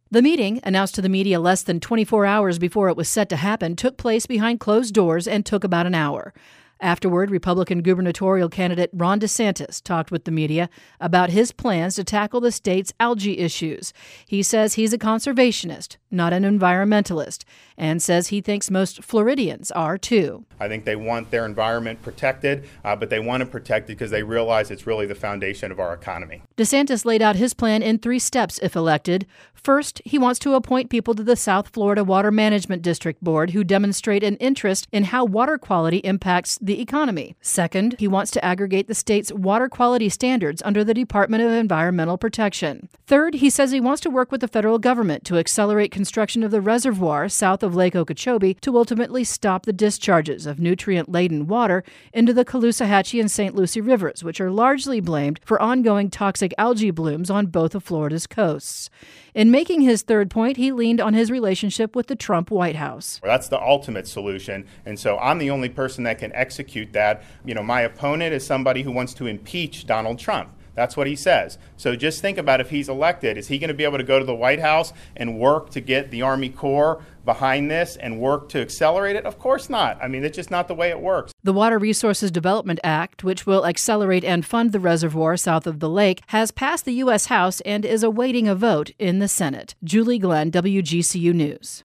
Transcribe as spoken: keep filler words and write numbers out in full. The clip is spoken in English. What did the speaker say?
The meeting, announced to the media less than twenty-four hours before it was set to happen, took place behind closed doors and took about an hour. Afterward, Republican gubernatorial candidate Ron DeSantis talked with the media about his plans to tackle the state's algae issues. He says he's a conservationist, not an environmentalist, and says he thinks most Floridians are too. I think they want their environment protected, uh, but they want to protect it because they realize it's really the foundation of our economy. DeSantis laid out his plan in three steps if elected. First, he wants to appoint people to the South Florida Water Management District Board who demonstrate an interest in how water quality impacts the economy. Second, he wants to aggregate the state's water quality standards under the Department of Environmental Protection. Third, he says he wants to work with the federal government to accelerate construction of the reservoir south of Lake Okeechobee to ultimately stop the discharges of nutrient-laden water into the Caloosahatchee and Saint Lucie rivers, which are largely blamed for ongoing toxic algae blooms on both of Florida's coasts. In making his third point, he leaned on his relationship with the Trump White House. That's the ultimate solution, and so I'm the only person that can execute that. You know, my opponent is somebody who wants to impeach Donald Trump. That's what he says. So just think about if he's elected, is he going to be able to go to the White House and work to get the Army Corps behind this and work to accelerate it? Of course not. I mean, it's just not the way it works. The Water Resources Development Act, which will accelerate and fund the reservoir south of the lake, has passed the U S House and is awaiting a vote in the Senate. Julie Glenn, W G C U News.